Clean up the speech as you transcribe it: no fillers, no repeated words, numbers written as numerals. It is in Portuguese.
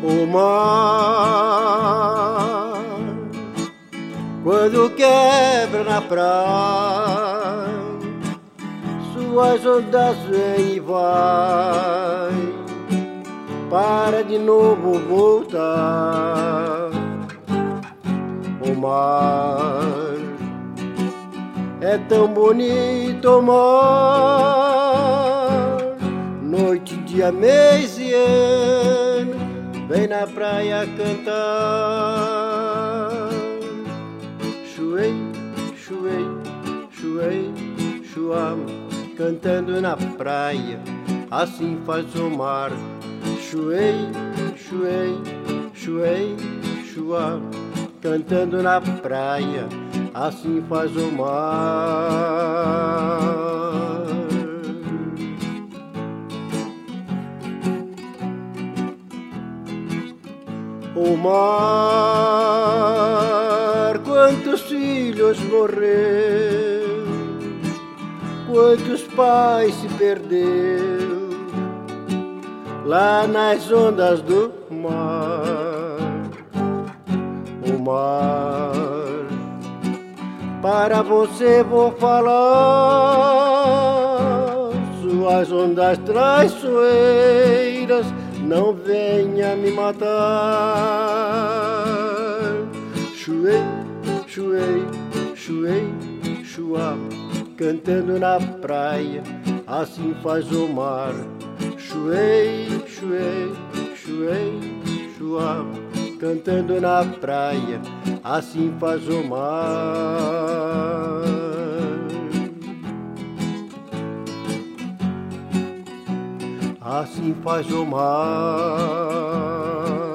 O mar, quando quebra na praia, suas ondas vêm e vai, para de novo voltar. O mar é tão bonito, o mar, noite, dia, mês e ano, vem na praia cantar. Chuei, chuei, chuei, chuam, cantando na praia, assim faz o mar. Chuei, chuei, chuei, chuam, cantando na praia, assim faz o mar. O mar, quantos filhos morreu, quantos pais se perdeu lá nas ondas do mar. O mar, para você vou falar, suas ondas traiçoeiras, não venha me matar. Chuei, chuei, chuei, chuá, cantando na praia, assim faz o mar. Chuei, chuei, chuei, chuá, cantando na praia, assim faz o mar. Assim faz o mar.